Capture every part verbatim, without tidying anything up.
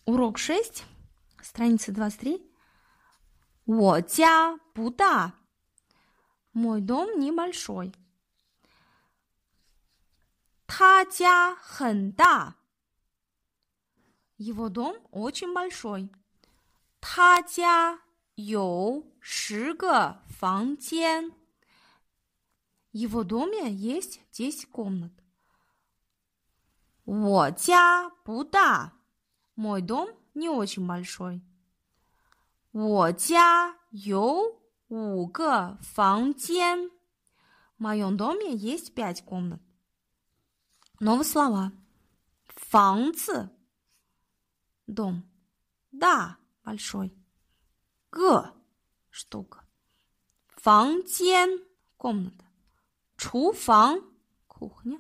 Урок шесть, страница двадцать три. 我家不大, мой дом небольшой. 他家很大, его дом очень большой. 他家有十个房间, его доме есть десять комнат. 我家不大, мой дом не очень большой. 我家有五个房间, в моем доме есть пять комнат. Новые слова. 房子, дом. 大, большой. 个, штука. 房间, комната. 厨房, кухня.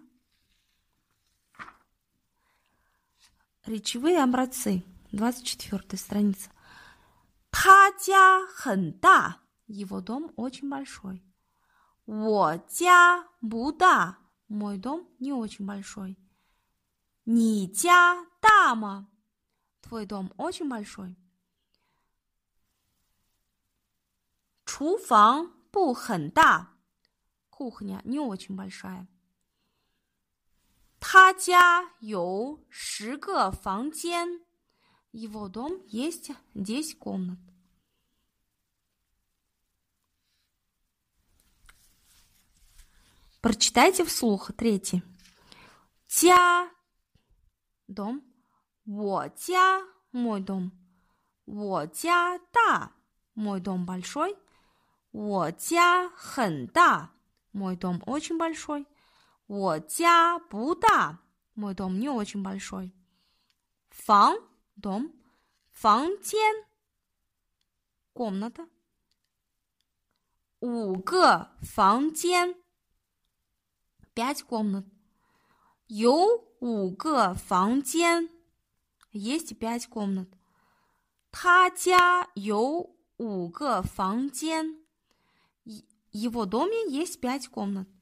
Речевые образцы. двадцать четвёртая страница. 他家很大, его дом очень большой. 我家不大, мой дом не очень большой. 你家大吗? Твой дом очень большой. 厨房不很大, кухня не очень большая. 他家有十个房间, его дом есть десять комнат. Прочитайте вслух. Третий. 家, дом. 我家, мой дом. 我家大, мой дом большой. 我家很大, мой дом очень большой. 我家不大, мой дом не очень большой. 房, дом. 房间, комната. 五个房间, пять комнат. 有五个房间, есть пять комнат. 他家有五个房间, в его доме есть пять комнат.